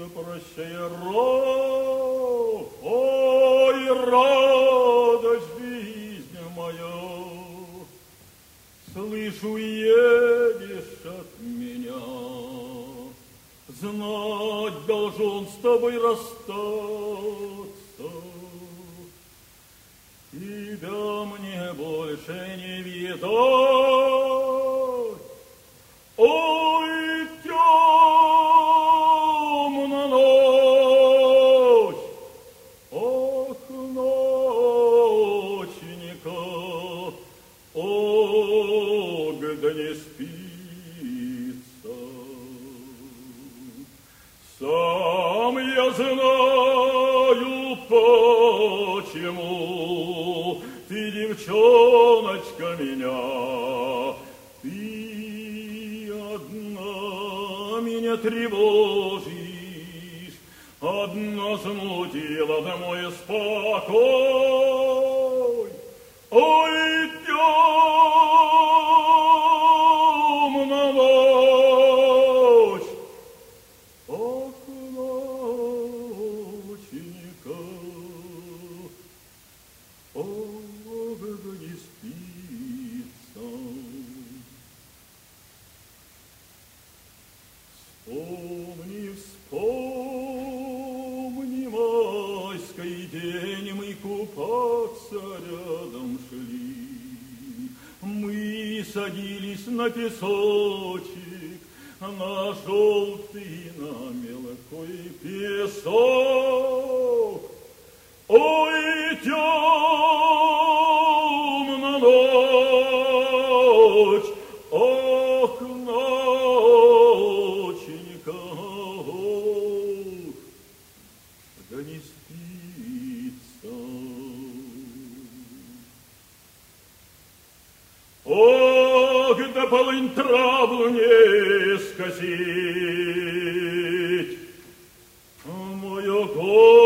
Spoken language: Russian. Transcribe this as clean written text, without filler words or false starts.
прощай, ой, радость жизни моя, слышу, едешь от меня, знать должен с тобой расстаться, тебя мне больше не видать. Ой, темна ночь, ох, ночника, ох, да не спится. Сам я знаю, почему ты, девчоночка, меня, меня тревожишь, одна смутила на мой спокой. Ой, темна ночь, ох, ночника, ох, не спится. Вспомни, майский день, мы купаться рядом шли. Мы садились на песочек, на желтый, на мелкой песок. Ой, темна ночь, ох, ноченька, да не спится. Ох, да полынь траву не скосить, мою голову